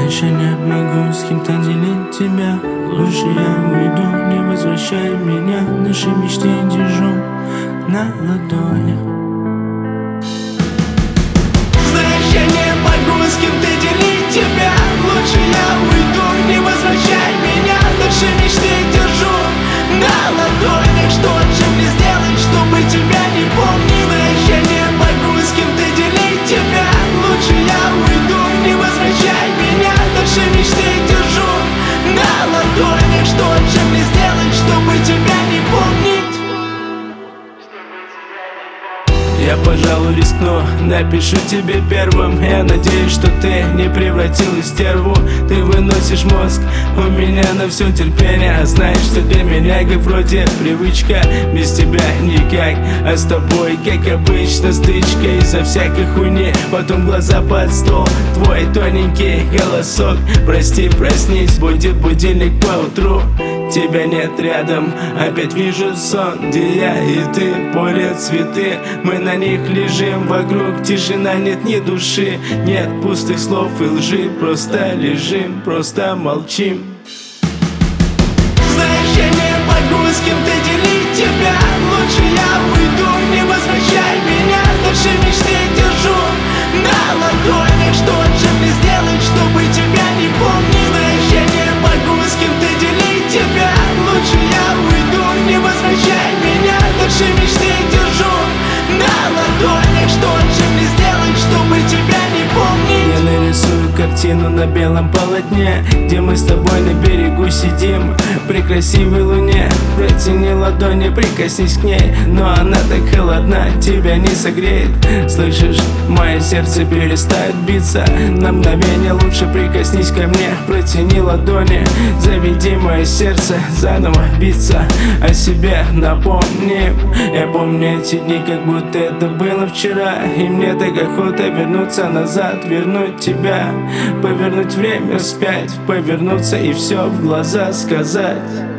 Знаешь, я не могу с кем-то делить тебя. Лучше я уйду, не возвращай меня. Наши мечты держу на ладонях. Знаешь, я не могу с кем-то делить тебя. Лучше я уйду, не возвращай меня. Наши мечты держу на ладонях. Что же мне сделать, чтобы тебя не помнить? Знаешь, я не могу с кем-то делить тебя. Лучше я уйду, не возвращай меня. Наши мечты держу на ладонях. Что же мне сделать, чтобы тебя не помнить? Я, пожалуй, рискну, напишу тебе первым. Я надеюсь, что ты не превратилась в стерву. Ты выносишь мозг, у меня на все терпение. Знаешь, что для меня как вроде привычка. Без тебя никак, а с тобой, как обычно, стычка из-за всякой хуйни. Потом глаза под стол, твой тоненький голосок. Прости, проснись, будет будильник поутру. Тебя нет рядом, опять вижу сон, где я и ты, поле цветы. Мы на них лежим, вокруг тишина, нет ни души. Нет пустых слов и лжи, просто лежим, просто молчим. Знаешь, я не могу с кем-то делить тебя. Лучше я уйду, не возвращай меня. Наши мечты держу на ладонях. Что же мне сделать, чтобы тебя не помнить? Знаешь, я не могу с кем-то делить тебя. Лучше я уйду, не возвращай меня. Наши мечты держу на ладонях. Что же мне сделать, чтобы тебя не помнить? Я нарисую картину на белом полотне, где мы с тобой на берегу сидим при красивой луне. Протяни ладони, прикоснись к ней, но она так холодна, тебя не согреет. Слышишь, мое сердце перестает биться. На мгновение лучше прикоснись ко мне. Протяни ладони, заведи мое сердце заново биться. О себе напомни. Я помню эти дни, как будто это было вчера. И мне так охота вернуться назад, вернуть тебя, повернуть время вспять, повернуться и все в глаза сказать.